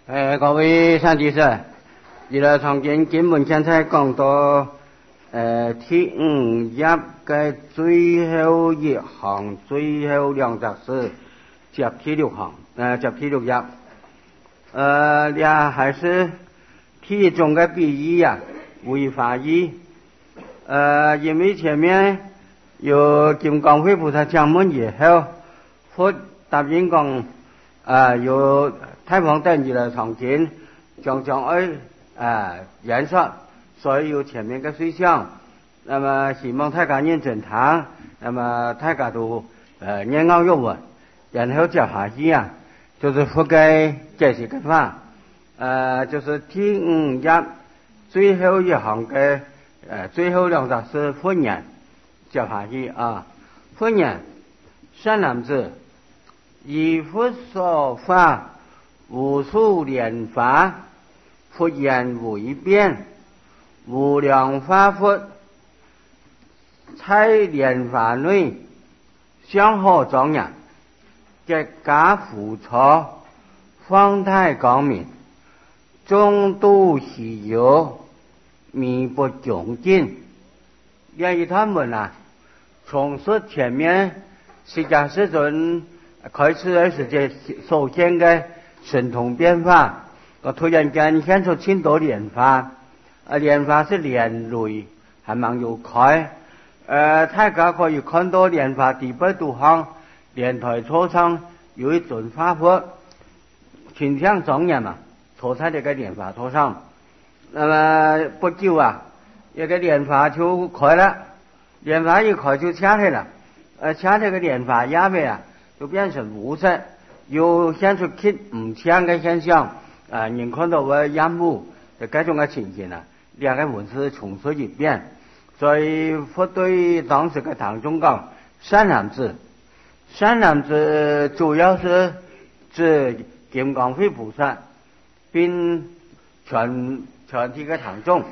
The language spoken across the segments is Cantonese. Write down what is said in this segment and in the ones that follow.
各位上弟子，而家從經文現在講到第五頁嘅最後一行，最後兩隻是接第六行，接第六頁。也還是第一種嘅比喻啊，違法義。因為前面有金剛會菩薩講文以後，佛答應講有太方等而來從經將演說，所以有前面嘅水象。那麼希望大家認真聽，那麼大家都念奧有文，然後接下去啊，就是佛嘅解釋嘅法，就是第五頁最後一行嘅最後兩個是佛言，接下去啊，佛言善男子，以佛說法無數蓮華，佛言無一變，無量法佛在蓮華內相好莊嚴，結跏趺坐，方態光明，眾度喜遊，彌不窮盡。這一段文啊，從述前面釋迦世尊開始的時節所見嘅神通變化，我突然間現出千多蓮華，蓮華是蓮類，還蠻有開。大家可以看到蓮華第八度行，蓮台座上有一尊法佛，形象莊嚴嘛，坐在這個蓮華座上。那麼不久啊，一個蓮華就開了，蓮華一開就掐開了，掐這個蓮華下面啊，就變成無色，又顯出極唔強嘅現象。人看到我眼目就這種嘅情形啊，兩個文字重述一遍。所以佛對當時嘅唐中講，善男子，善男子主要是指金剛會菩薩，並全體嘅唐眾。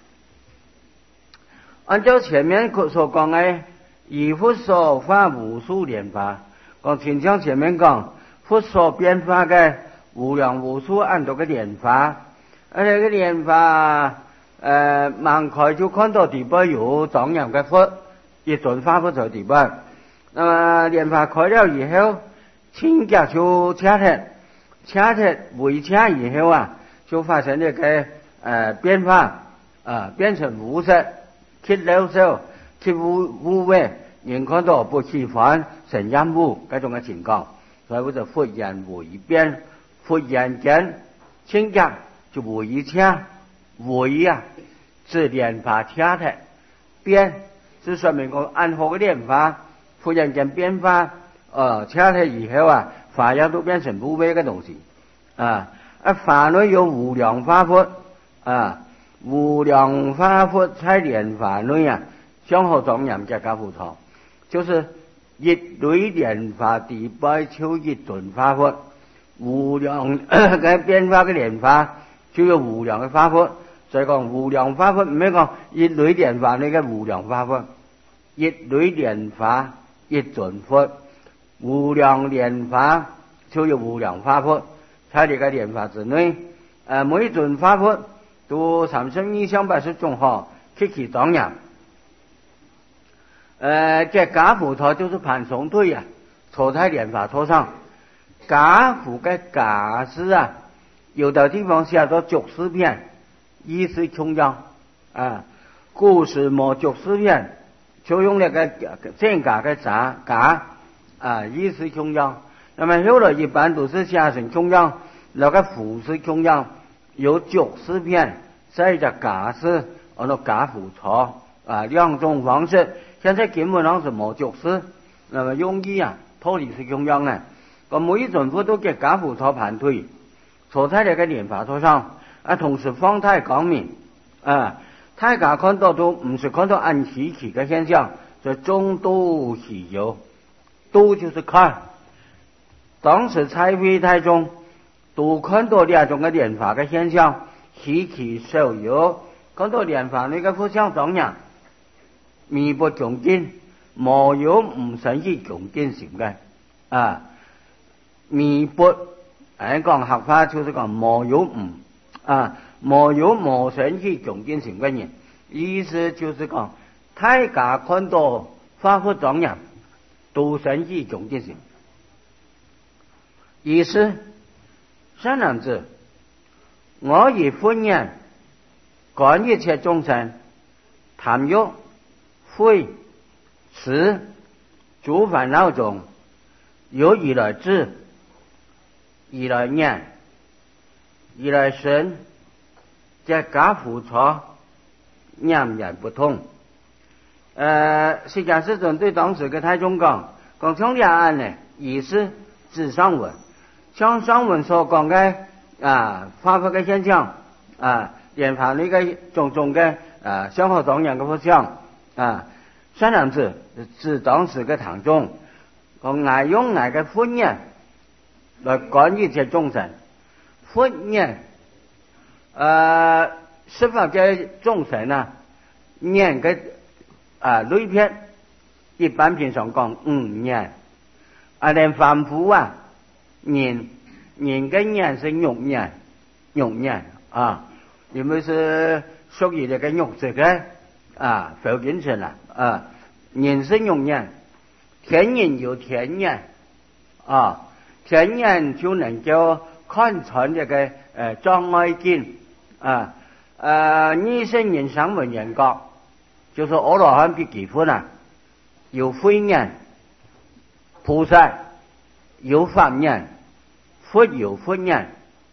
按照前面所講嘅，以佛說法無數蓮華，講前像前面講，佛所變化嘅無量無數很多嘅蓮華，而且個蓮華盲開就看到第八有莊嚴嘅佛，一尊法佛在第八。那麼蓮華開了以後，清潔就掐鐵圍掐以後啊，就發生這個變化，變成無色，極漏受，極污穢，人看到不喜歡，成厭惡這種嘅情況。所以我就佛言無一變，佛言見清潔就無一掐。為啊，是蓮華掐的變，是說明個暗合嘅蓮華，忽然間變化，掐的以後啊，法也都變成無為嘅東西，法內有無量法佛，無量法佛在蓮華內啊，相好莊嚴結跏趺坐，就是一類蓮華第八就一尊法佛，無量嘅變化嘅蓮華就有無量嘅法佛。所以講無量法佛唔係講一類蓮華呢個無量法佛，一類蓮華一尊佛，無量蓮華就有無量法佛，在呢個蓮華之內，每一尊法佛都三生意相八十種好，極其莊嚴。這跏趺坐就是盤雙腿啊，坐在蓮華座上。跏趺嘅跏字啊，有的地方寫到94片。意思窮央古時冇94片，就用那個正跏嘅跏意思窮央。那麼後來一般都是寫成窮央，那個趺是窮央，有94片，所以就跏是按照跏趺坐兩種方式。現在根本上是冇94，那麼用意啊，脫離是窮央呢。咁每一尊佛都結跏趺坐盤腿，坐在那個蓮華座上。同時方態光明，大家看到都唔是看到很稀奇嘅現象，就眾度喜遊，度就是看。當時在會台中都看到兩種嘅蓮華嘅現象，稀奇受遊，看到蓮華那個佛像莊嚴，彌不窮盡，冇有唔生起窮盡心嘅，彌不讲合法就是讲冇有冇有冇生起恭敬心嘅人，意思就是讲大家看到发福庄严都生起恭敬心。意思三男子，我以欢迎感一切众生贪欲悔痴诸烦恼中，由以来智，以来念，以来身，这家付出念然不同。释迦世尊对当时嘅太宗讲从两岸呢，意思指上文，像上文所讲嘅发福嘅现象研发呢个种种嘅相好庄严嘅佛像三男子指当时嘅唐宗，讲爱用爱嘅欢迎来感一切众生，欢迎十法嘅众生念嘅类别，一般平常讲念，连凡夫念嘅念是肉念，肉念因为是属于这个肉质嘅否认成了念是肉念，天念有天念天念就能够看穿这个障碍境你是人上文人格，就是阿罗汉比几分有慧念，菩萨有法念，佛有佛念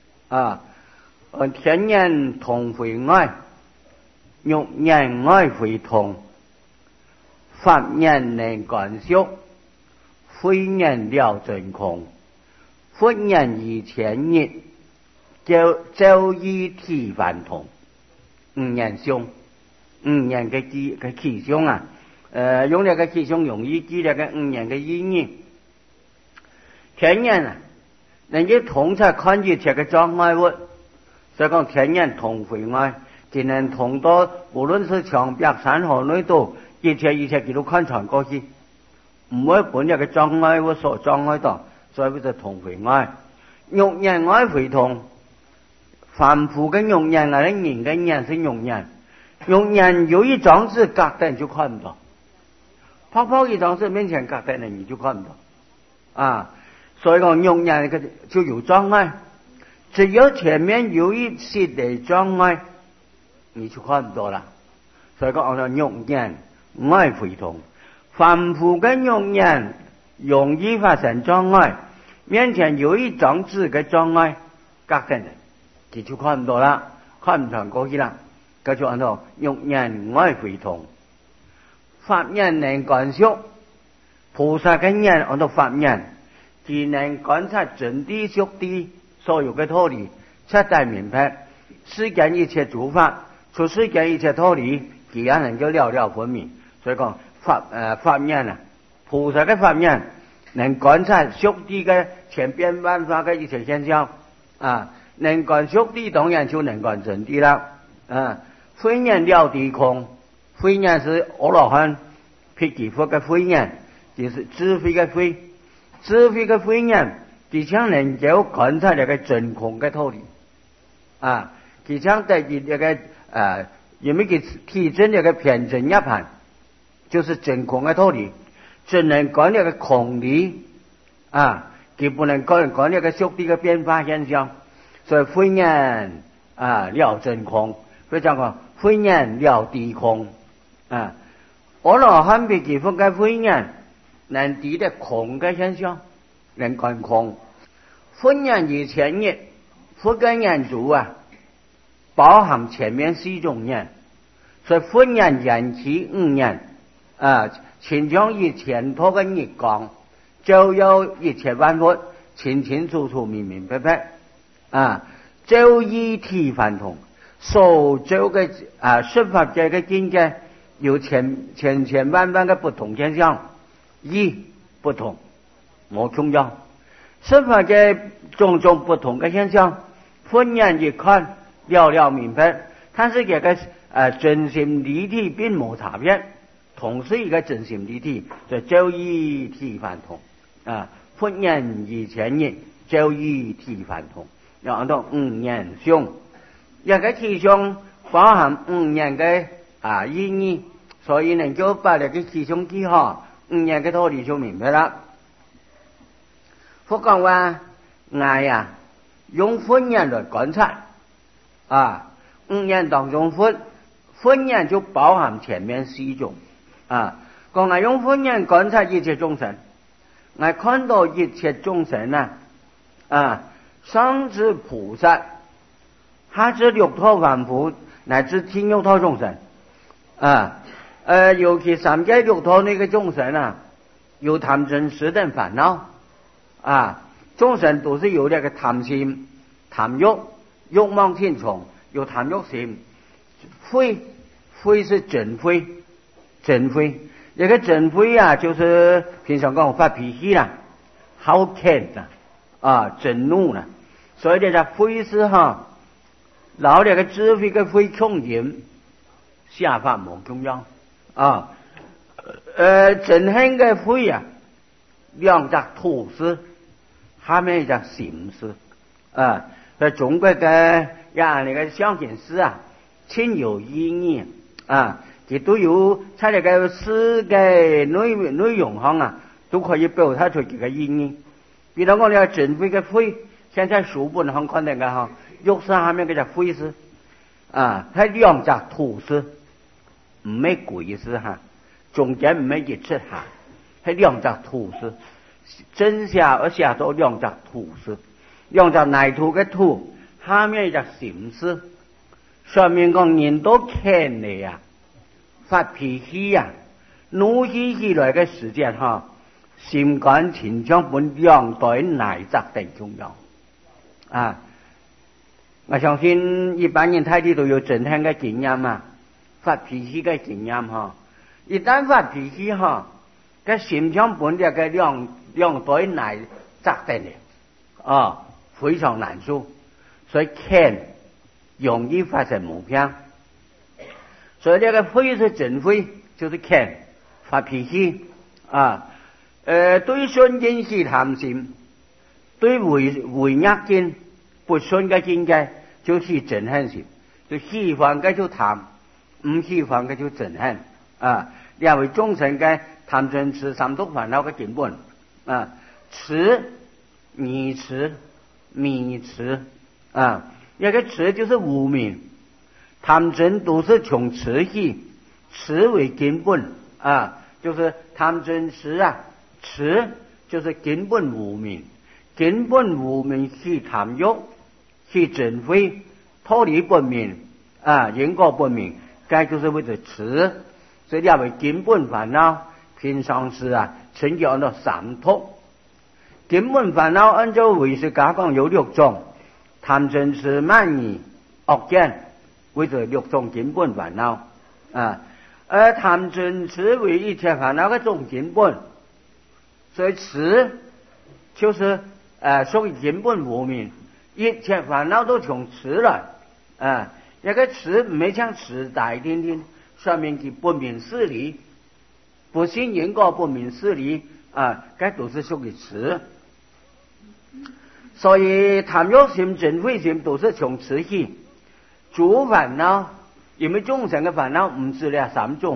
天念同慧爱，肉念爱慧同，法念能感受，慧念了真空，佛念以前念，就以体凡同，五念相，五念嘅气象用呢个气象容易记呢个五念嘅意义。天念能够同才看一切嘅障碍物，所以讲天念同慧爱，只能同到无论是墙壁山河内度，一切佢都看穿过去，唔会本呢个障碍物所障碍到，所以就同慧爱。肉念爱慧同，凡夫嘅肉念人嘅念是肉念，肉念有一张纸隔得就看不到，泡泡一张纸面前隔得你就看不到所以讲肉念就有障碍，只要前面有一些的障碍，你就看不到了。所以讲按肉念爱慧同，凡夫嘅肉念容易发生障碍，面前有一张纸嘅障碍隔得你就看不到了，看不穿过去了，这就按照肉念爱慧同，法念能感受，菩萨嘅念按照法念，只能观察真谛俗谛所有嘅道理，彻底明白世间一切诸法，出世间一切道理，既然能够了分明。所以讲法念菩萨嘅法念能观察俗谛嘅千变万化嘅一切现象能观俗谛，当然就能观真谛啦慧念了地空，慧念是阿罗汉辟支佛嘅慧念，就是智慧嘅慧，智慧嘅慧念佢將能夠觀察這個真空嘅道理佢將對於這個因為佢體證這個偏真一盤，就是真空嘅道理，只能講這個空理佢不能講這個俗諦嘅變化現象。所以慧念了真空，非常講慧念了地空阿羅漢辟支佛嘅慧念能知得空嘅現象，能觀空。佛念以前念，佛嘅念珠包含前面四種念，所以佛念緣起五念其中以前頭嘅日光，就有一切萬物清清楚楚明明白白就以體凡同，所做嘅十法界嘅境界有千萬嘅不同現象，意不同冇重要，十法界種種不同嘅現象，佛念一看了明白，但是這個真心離體並冇差別，同是一個真心離體，就以體凡同佛念以前念， 就以体反同，然后到五言相，一个体相包含五言嘅意義，所以能夠把呢個體相記好，五言嘅道理就明白啦。佛講話我用分言來觀察五言當中分言就包含前面四種講我用分言觀察一切眾生，我看到一切眾生上至菩薩，下至六道凡夫，乃至天六道眾生尤其三界六道那個眾生有貪嗔癡等煩惱眾生都是有那個貪心、貪欲、欲望天重，有貪欲心。非是真非，那個真非就是平常講發脾氣啦，好強震怒啦，所以呢個非是老那個智慧嘅非窮人，下法冇中央真恨嘅非兩隻土司，下面一隻心司在中國嘅那個象形詩親有意義佢都有在那個詩嘅內容上都可以表達出幾個意義。比如講呢個真非嘅非，現在書本上看那個玉山下面嗰隻非是係兩隻土司，唔係鬼司中間唔係一尺係兩隻土司，真下而下到兩隻土司，兩隻泥土嘅土，下面一隻心司。上面講人都看你發脾氣怒氣起來嘅時間心肝情將本兩代內責定重要我相信一般人睇啲都有真恨嘅經驗發脾氣嘅經驗一旦發脾氣嘅心將本嘅兩代內責定非常難受，所以看容易發生毛病，所以這個非是真非，就是看發脾氣對順境是貪心，對違逆境不順嘅境界就是憎恨心，就喜歡嘅就貪，唔喜歡嘅就憎恨兩位眾生嘅貪嗔癡三毒煩惱嘅根本癡、迷癡、迷癡一個癡就是無明，貪嗔都是從癡起，癡為根本就是貪嗔癡癡就是根本無明，根本無明是貪欲，是真非，脫離不明因果不明，該就是為了癡，所以兩位根本煩惱，平常時稱叫做三毒。根本煩惱按照唯識家講有六種。貪嗔癡慢疑惡見為這六種根本煩惱而貪嗔癡為一切煩惱的總根本，所以癡就是屬於根本無明，一切煩惱都從癡來一個癡唔係像癡大天天上面嘅不明事理，不信因果不明事理該都是屬於癡。所以貪欲心、嗔恚心都是從癡起。諸煩惱，因為眾生嘅煩惱唔止呢三種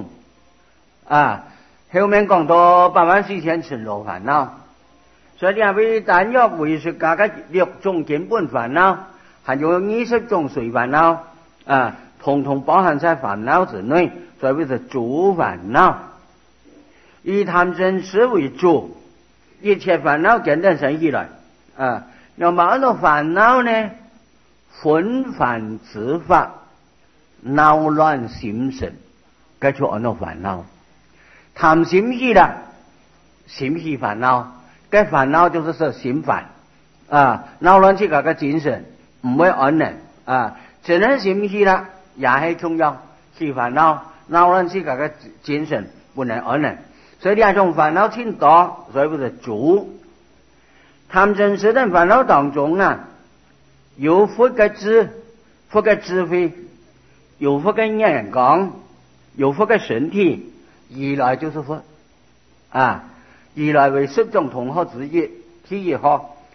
後面講到84000塵勞煩惱，所以兩位但若唯識家嘅六種根本煩惱，還有20種隨煩惱統統包含在煩惱之內，所以為是諸煩惱。以貪嗔癡為主，一切煩惱簡單生起來那麼很多煩惱呢，紛繁自發，惱亂心神，該就很多煩惱。貪心起啦，心起煩惱，該煩惱就是說心煩惱亂起個精神唔會安寧真係心起啦，也係重要，起煩惱，惱亂起個精神不能安寧，所以兩種煩惱挺多，所以不是主。貪嗔癡等煩惱當中有佛嘅智慧，有佛嘅眼光，有佛嘅身體，二來就是佛二來為10種同學之一，第一學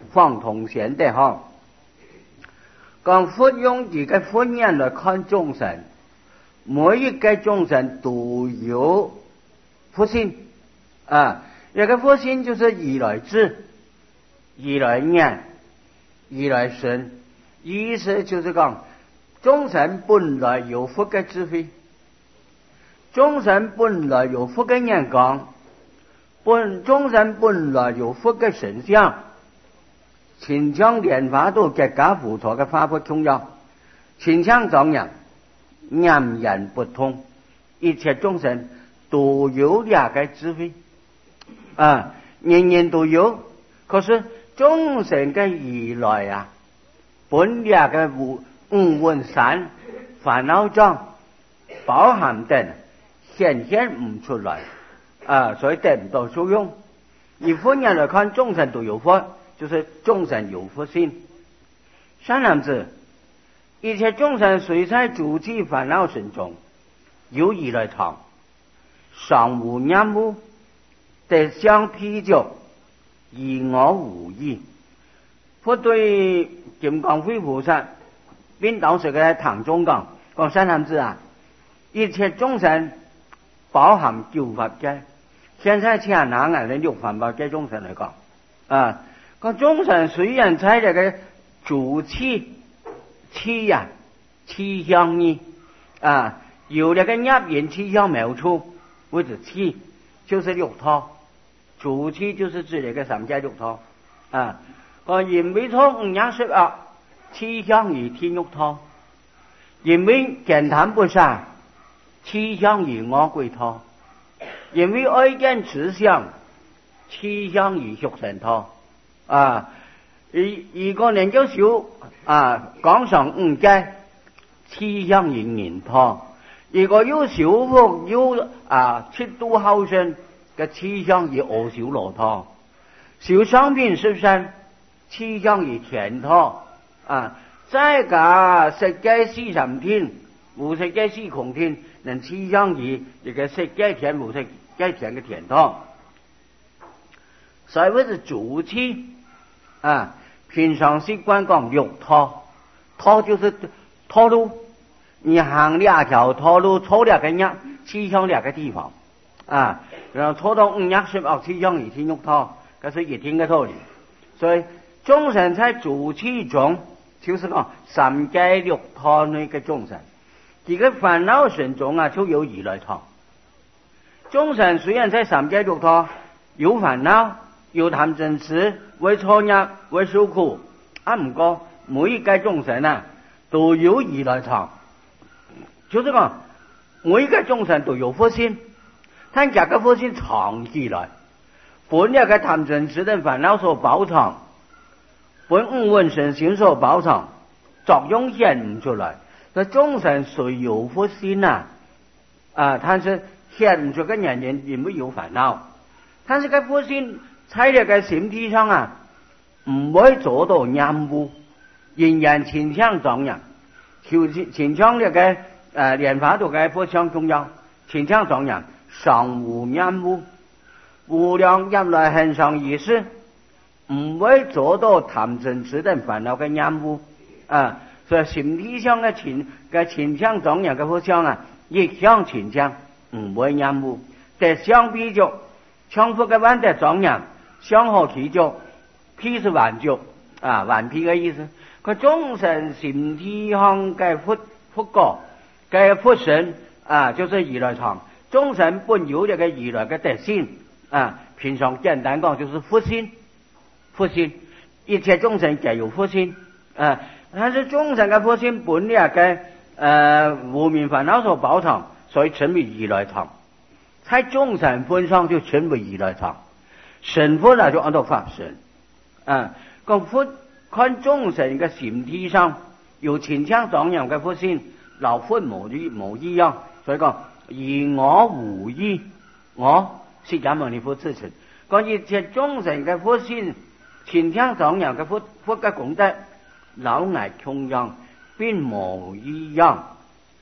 方同贤的哈。讲佛用这个佛眼来看众生，每一个众生都有佛心啊。这个佛心就是以来智、以来眼、以来神，意思就是讲众生本来有佛的智慧，众生本来有佛的眼光，众生本来有佛的神相。前腔莲花都结跏趺坐嘅花佛中央，前腔庄严，人人不同，一切众生都有两个智慧啊，人人都有。可是众生嘅依赖啊，本两个五蕴三烦恼障包含的显现唔出来啊，所以得唔到作用。以佛眼来看，众生都有佛。就是众生有佛心，三男子，一切众生虽在诸气烦恼身中，有以来藏，尚无念污，得相披着，以我无异。佛对金刚慧菩萨，并当时嘅唐中讲三男子啊，一切众生包含九法界，现在请拿俺哋六凡八界众生来讲啊。众生虽然在这个主气呀、气象呢啊，有那个入眼气象描出，或者气就是六套，主气就是指那个三界六套啊。因为从五样十二气象与天六套，因为简谈不善，气象与我贵套，因为爱见慈相，气象与畜生套。啊，一个人就修啊，讲上五界，气象引人套；一个有修福有七度后生嘅气象以恶修罗套，修商品十善，气象以田套啊。再加十界四禅天，无十界四空天，能气象以一个十界田无十界田嘅田套。所谓是主气啊，平常习惯讲六套，套就是套路，你行两条套路，错两个人，气象两个地方啊，然后错到五样十二气象已经六套，这是一定的道理。所以众生在主气中，就是讲三界六套那个众生，这个烦恼身中啊，就有以来套。众生虽然在三界六套有烦恼，有贪嗔痴，为错业，为受苦，唔过每一个众生啊，都有以来藏，就是讲每一个众生都有佛心，但这个佛心藏起来，本那个贪嗔痴的烦恼所包藏，本五蕴身心所包藏，作用显唔出来。那众生虽有佛心啊，但是显唔出个人人因为有烦恼，但是个佛心在这个心地上啊，唔会做到染污，仍然前向庄严，前向这个莲花度嘅佛像中央，前向庄严，尚无染污，无量入来恒常意识，唔会做到贪嗔痴等烦恼嘅染污啊。所以心地上嘅前向庄严嘅佛像啊，亦向前向，唔会染污。但相比较，强佛嘅万德庄严，相好其较，披是完较完披嘅意思。佢众生心地上嘅佛果嘅佛身就是如来藏。众生本有这个如来嘅德性平常简单讲就是佛心，佛心，一切众生皆有佛心但是众生嘅佛心本呢嘅无明烦恼所包藏，所以成为如来藏。在众生分上就成为如来藏，神佛就按照法身讲佛看众生嘅心地上有前腔庄严嘅佛心，老佛无一样，所以讲以我无异，我释迦牟尼佛自称，讲一切众生嘅佛心前腔庄严嘅佛嘅功德，老衲同样并无一样。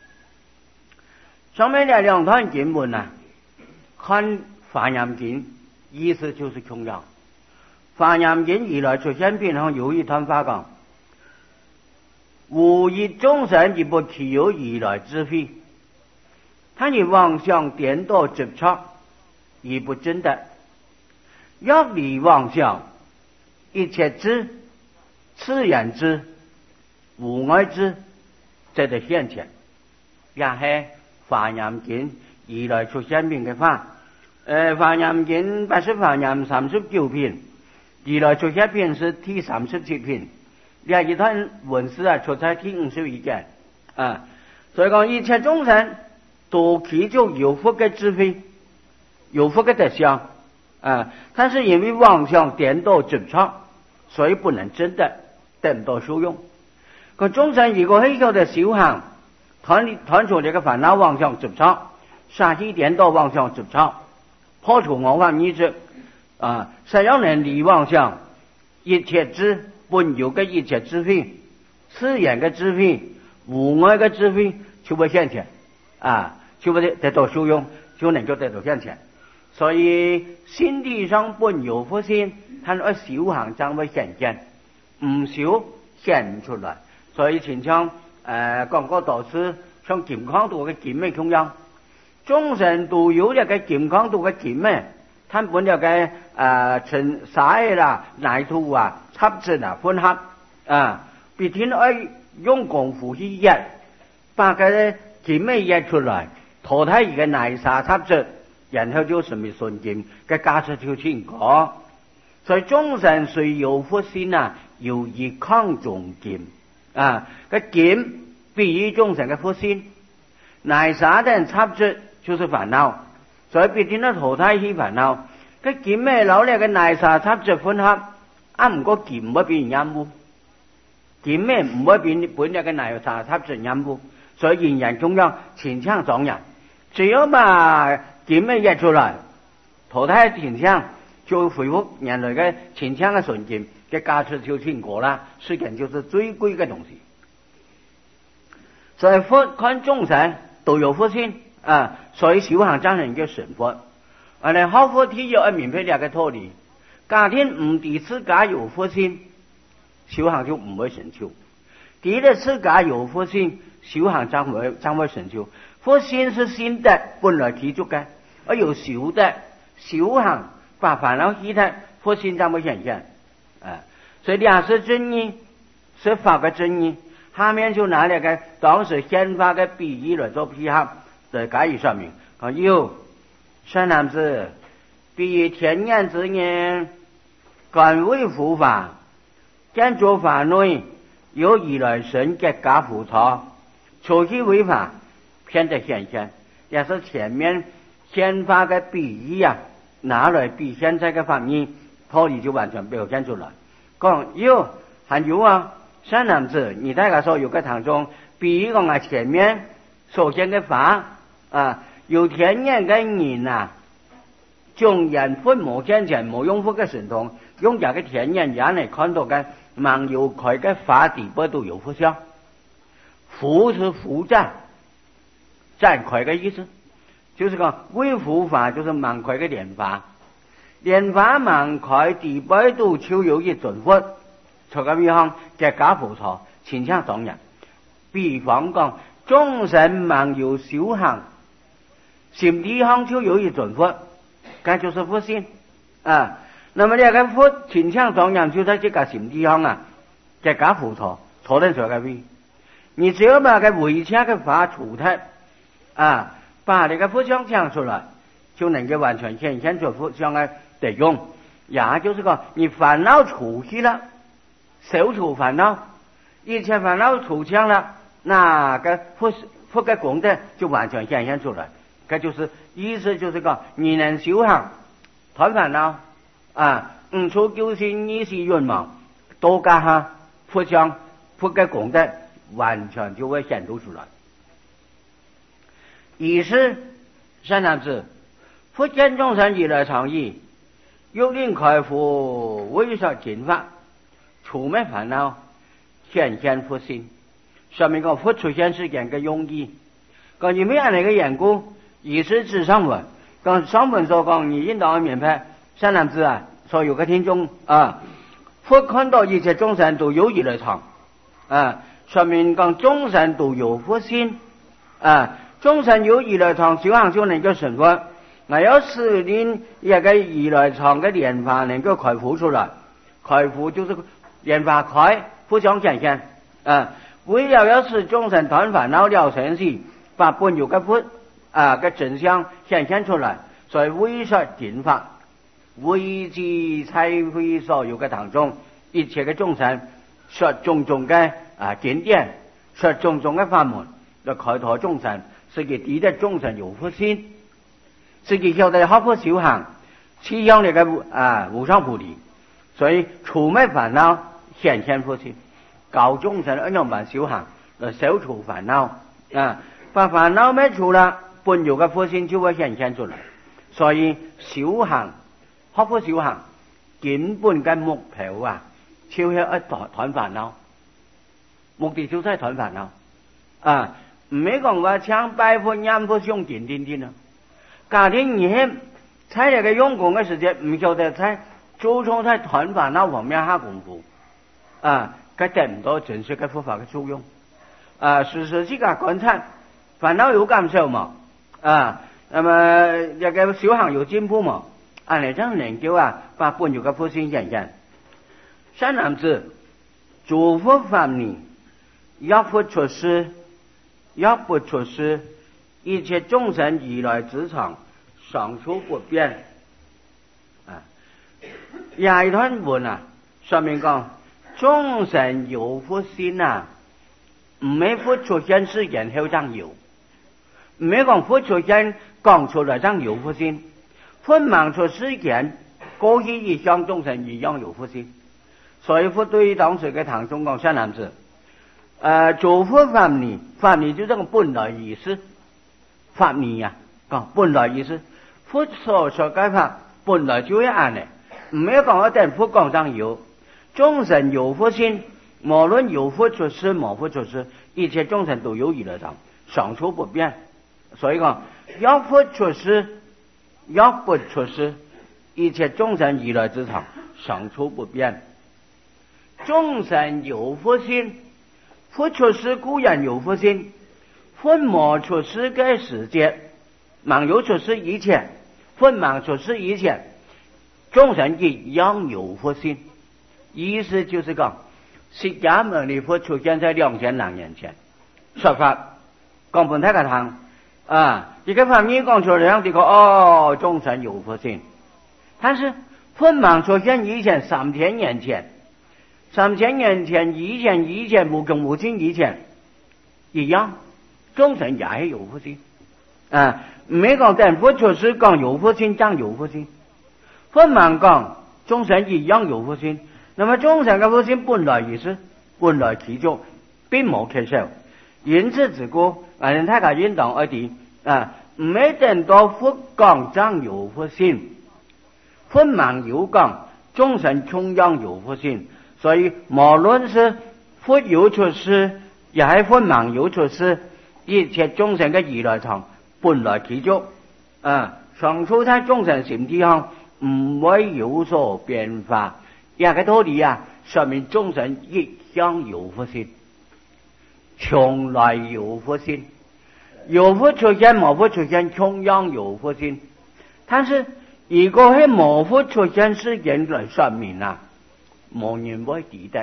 上面的两段经文看华严经，意思就是同样。 华严经以来出现变上有一段话讲：无一众生亦不其有以来智慧，他以妄想颠倒执着，亦不真的。若离妄想，一切知，自然知，无碍知，这就现前。也是华严经以来出现变嘅话。华严经80华严39篇，以来出现篇是第37篇。呢一段文字啊，出在第51卷啊。所以讲一切众生都祈求有福嘅智慧，有福嘅德相啊。但是因为妄想颠倒执着，所以不能真的得唔到受用。個眾生如果喺度嘅修行，斷除這個煩惱妄想執着，殺氣顛倒妄想執着，破除我法意識啊，實要能離妄想，一切智本有嘅一切智慧，自然嘅智慧，無礙嘅智慧，就會現前啊，就會得到受用，就能夠得到現前。所以心地上本有福心，但係修行將會顯現，唔修顯唔出來。所以前唱講過多次，像健康度嘅健美咁樣，眾生都有一個健康度嘅健美，他本有嘅塵沙啦、泥土啊、雜質啊混合啊，必定要用功夫去壓，把個健美壓出來，淘汰一個泥沙雜質，然後就成為純健嘅價值就清楚。所以眾生雖有福心啊，要以康重健。啊，個劍比喻眾生嘅福心，泥沙等雜質就是煩惱，所以必定要淘汰去煩惱。個劍咩攞嚟嘅泥沙雜質混合，唔過劍唔會變染污，劍咩唔會變本嚟嘅泥沙雜質染污，所以人人中央前腔狀人，只要把劍咩一出來，淘汰前腔，就恢復人類嘅前腔嘅純潔。嘅價值就清果啦，世間就是最貴嘅東西。所以佛看眾生都有福心啊，所以修行真係叫成佛。好佛體要明白兩個道理，家庭唔對自家有福心，修行就唔會成就；對了自家有福心，修行將會成就。福心是心德本來具足嘅，而有修德修行把煩惱去掉，福心將會顯現。所以兩是真義，是法嘅真義。下面就拿兩個當時憲法嘅比喻來做批合，來加以說明。有善男子，比喻天然之人，敢為護法，見作法內有以來生結假輔助，出去違法，偏得顯現。也是前面憲法嘅比喻啊，拿來比現在嘅法義，道理就完全表現出來。講還有啊，善男子，你大家所有嘅當中，比喻講前面所見嘅法啊，有天然嘅人啊，將人分無見前無用福嘅神通，用這個天然人嚟看到嘅萬有佢嘅法底部都有福相，福是福贊佢嘅意思，就是講為福法就是萬佢嘅蓮法。蓮花萬開地位都超有一盡福，就咁樣嘅假輔助，前腔狀人。比方講，眾生萬有修行，禪地行超有一盡福，這就是福心啊。那麼呢個福前腔狀人就在這個禪地行啊，嘅假輔助，坐得上個位。你只要把個違邪嘅法除掉啊，把你個福相講出來，就能夠完全顯現出福相嘅得用，也就是講，你煩惱除去了，消除煩惱，一切煩惱除淨了，那個福嘅功德就完全顯現出來。這就是意思，就是講，你能修行斷煩惱啊，唔出救心，你是願望，多加下福相，福嘅功德完全就會顯露出來。於是善男子，福見眾生以來常義。欲令開悟為說淨法，除滅煩惱，顯現福心。說明個福出現是件嘅用意。講因為按呢個緣故，以是指上文。講上文所講，你應當明白，善男子啊， 所有嘅聽眾啊，佛看到一切眾生都有如來藏啊，上面講眾生都有佛心啊，眾生有如來藏，小行就能夠成佛。我要使令一個如來藏嘅蓮花能夠開悟出來，開悟就是蓮花開，佛像顯現啊。為了要使眾生斷煩惱了生死，把本有嘅佛啊嘅真相顯現出來，所以為說經法，為之懺悔所有嘅當中，一切嘅眾生說種種嘅經典，說種種嘅法門，來開拓眾生，使佢知得眾生有佛心，使佢曉得學佛修行，趨向呢個無上菩提，所以除滅煩惱，顯現佛心。教眾生一樣辦修行，來消除煩惱啊！把煩惱滅除了，本有嘅佛性就會顯現出來。所以修行，學佛修行，根本嘅目標啊，就是一斷煩惱，目的就是斷煩惱啊！唔係講話唱拜佛、念佛、誦經等啊。家庭以前在這個用功嘅時間，唔曉得在注重在斷煩惱方面下功夫啊。佢得唔到正式嘅佛法嘅作用啊！時時自家觀察煩惱有減少嘛啊，那麼一個修行有進步嘛，按嚟將能夠把本有嘅佛性顯現。三男子諸佛法義，若復出世，若不出世，一切眾生如來之藏，常處不變啊！廿一段文啊，上面講。眾生有佛心啊，唔係佛出現時間後才有，唔係講佛出現講出來才有佛心，佛忙出時間過去一向眾生一樣有佛心，所以佛對當時嘅唐中講三男子，諸佛法義，法義就這個本來意思，法義啊，講本來意思，佛所說嘅法本來就係咁嘅，唔係講一定佛講才有。眾生有佛心，無論有佛出世，冇佛出世，一切眾生都有如來藏，常處不變。所以講，若佛出世，若不出世，一切眾生如來之藏，常處不變。眾生有佛心，佛出世固然有佛心，佛冇出世嘅時節，冇有出世以前，佛冇出世以前，眾生一樣有佛心。意思就是講，釋迦牟尼佛出現在2000多年前，說法講本太個堂啊，一個法義講出來，讓你講眾生有佛心。但是佛忙出現以前3000年前，3000年前以前無窮無盡以前，一樣眾生也係有佛心啊。唔係講等佛出世講有佛心，將有佛心。佛忙講眾生一樣有佛心。那麼眾生嘅佛心本來如是，本來其中並冇缺少，因此自古人大家應當一啲唔係等到佛講將有佛心，佛忙有講眾生同樣有佛心，所以無論是佛有出世，也係佛忙有出世，一切眾生嘅如來藏本來其中常處在眾生心地上，唔會有所變化。一個道理說明眾生一向有佛心，從來有佛心，有佛出現冇佛出現同樣有佛心。但是如果係冇佛出現時間來說明冇人會記得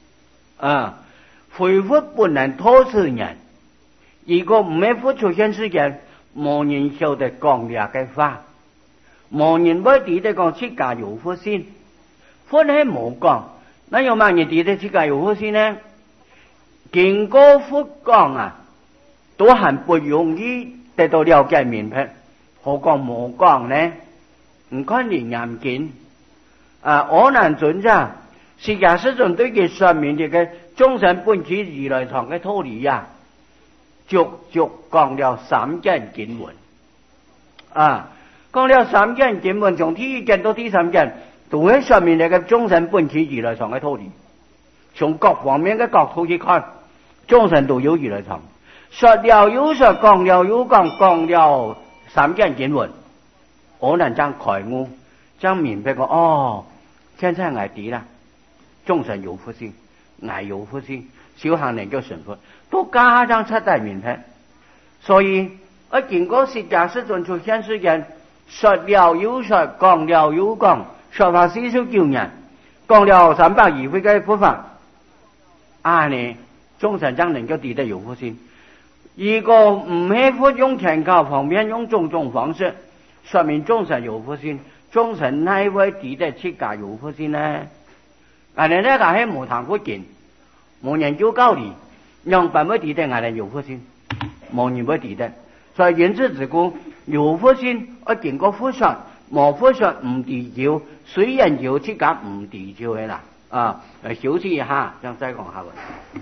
非佛不能托此人。如果唔係佛出現時間，冇人曉得講呢個法，冇人會記得講自家有佛心。佛係冇講，那有乜人記得自己有佛心呢？經過佛講都還不容易得到了解明白，何況冇講呢？唔看連嚴經我難准咋？釋迦世尊對佢說明這個眾生本具如來藏嘅道理足足講了3件經文講了3件經文，從第1件到第3件。都喺上面那個眾生本具如來藏嘅道理，從各方面嘅角度去看，眾生都有如來藏。說了又說，講了又講，講了3件經文，我能將開悟， 将明白個現在我哋啦，眾神有福先，我有福先，小行能夠順福，都家長出大明白。所以我見過釋迦世尊出現時間，說了又說，講了又講，說法49年，講了320回嘅佛法。呢眾神將能夠地得有福先。如果唔係佛用權教方面用種種方式，說明眾神有福先，眾神乃會地得出家有福先呢？我哋呢個係無談福見，無研究教理，讓辦乜地得我哋有福先，無人會地得。所以因此之故，有福先我經過佛說，無佛說唔地照，雖然有出家唔地照嘅啦。休息一下，將再講下文。